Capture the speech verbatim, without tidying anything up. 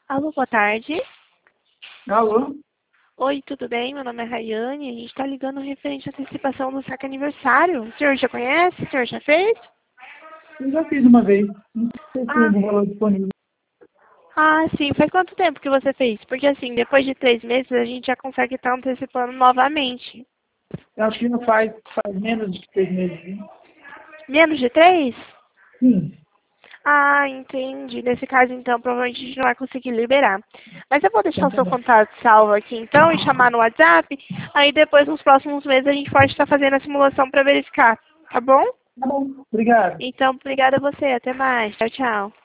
Alô, boa tarde. Alô? Oi, tudo bem? Meu nome é Rayane. A gente está ligando referente à antecipação do saque aniversário. O senhor já conhece? O senhor já fez? Eu já fiz uma vez. Não sei se tem Ah, algum valor disponível. ah, sim. Faz quanto tempo que você fez? Porque assim, depois de três meses a gente já consegue estar antecipando novamente. Eu acho que não faz, faz menos de três meses. Hein? Menos de três? Sim. Ah, entendi. Nesse caso, então, provavelmente a gente não vai conseguir liberar. Mas eu vou deixar Então o tá seu bom. contato salvo aqui, então, e chamar no WhatsApp. Aí depois, nos próximos meses, a gente pode estar fazendo a simulação para verificar. Tá bom? Tá bom. Obrigado. Então, obrigada a você. Até mais. Tchau, tchau.